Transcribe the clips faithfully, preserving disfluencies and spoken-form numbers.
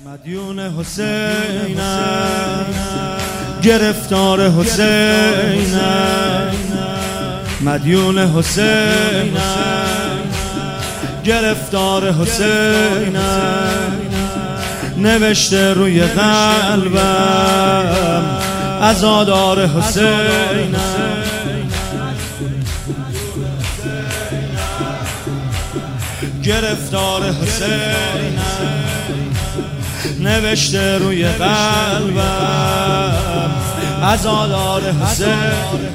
مدیون حسینم، گرفتار حسینم، مدیون حسینم، گرفتار حسینم، نوشته روی قلبم عزادار حسینم، گرفتار حسینم، نوشته روی قلبم عزادار حسین،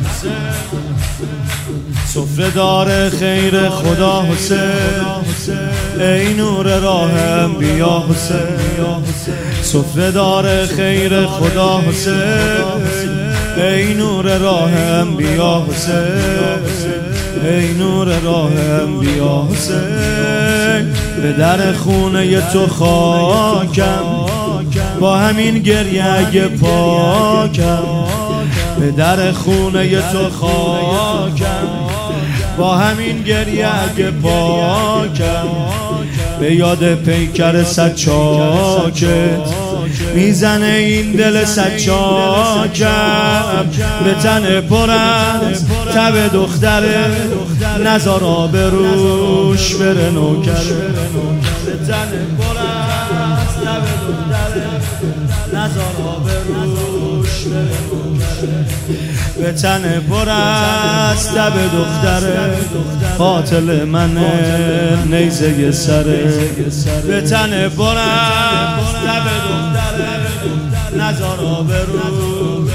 سفره دار خیر خدا حسین، ای نور راهم بیا حسین، سفره دار خیر خدا حسین، ای نور راهم بیا حسین، ای نور راهم بیا حسین، به در خونه تو خاکم با همین گریه اگه پاکم، به در خونه تو خاکم با همین گریه اگه پاکم، به یاد پیکر سچاکت میزنه این دل سچاکم، به تن پر از تب دختره نزار آبروش بره نوکره، به تن پر از تب دختره نزار آبروش بره نوکره، به تن پر از تب دختره قاتل منه نیزه سره، به تن پر از تب دختره نزار آبروش،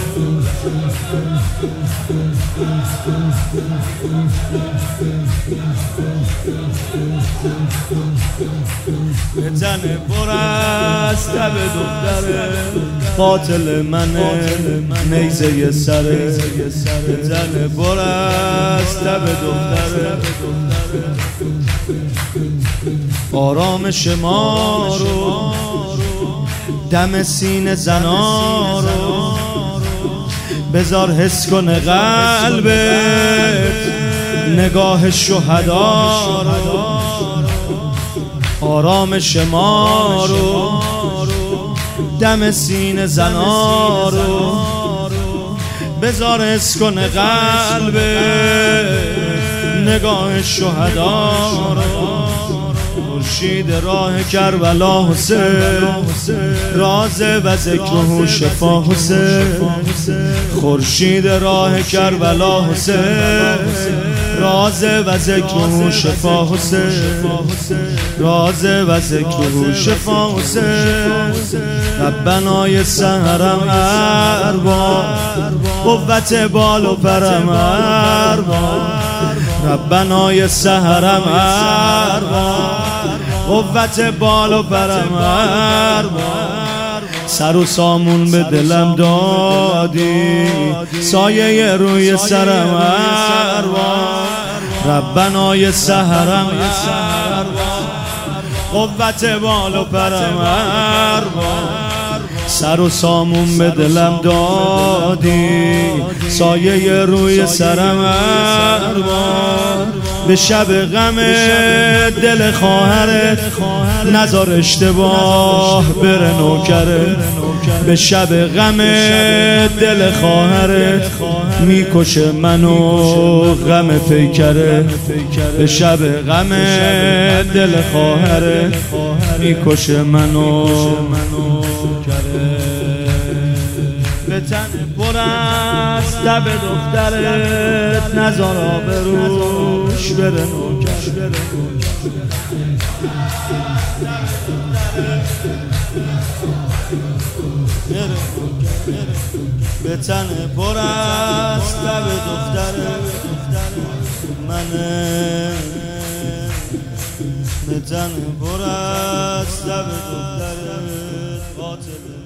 به تن پر از تب دختره قاتل منه نیزه سره، به تن پر از تب دختره آرامش ما رو دم سینه زنا رو بذار حس کنه قلبت نگاه شهدا رو، آرامش ما رو دم سینه زنا رو بذار حس کنه قلبت نگاه شهدا رو، خورشید راه کربلا حسین، راز و ذکر و شفا حسین، خورشید راه کربلا حسین، راز و ذکر و شفا حسین، راز و ذکر و شفا حسین، ربنای سحرم ارباب قوت بال و پرم ارباب، ربنای سحرم ارباب قوت بال و پرم ارباب، سر و سامون به دلم دادی سایه روی سرم ارباب، ربنای سحرم قوت بال و پرم ارباب، سر و سامون به دلم دادی سایه روی سرم ارباب، به شب غم دل خواهرت نزار اشتباه بره نوکره، به شب غم دل خواهرت میکشه منو غم پیکره، به شب غم دل خواهرت میکشه منو به تن پر از تب دخترت نزار آبروش بره نوکره، به تن پر از تب دخترت منه، به تن پر از تب دخترت قاتل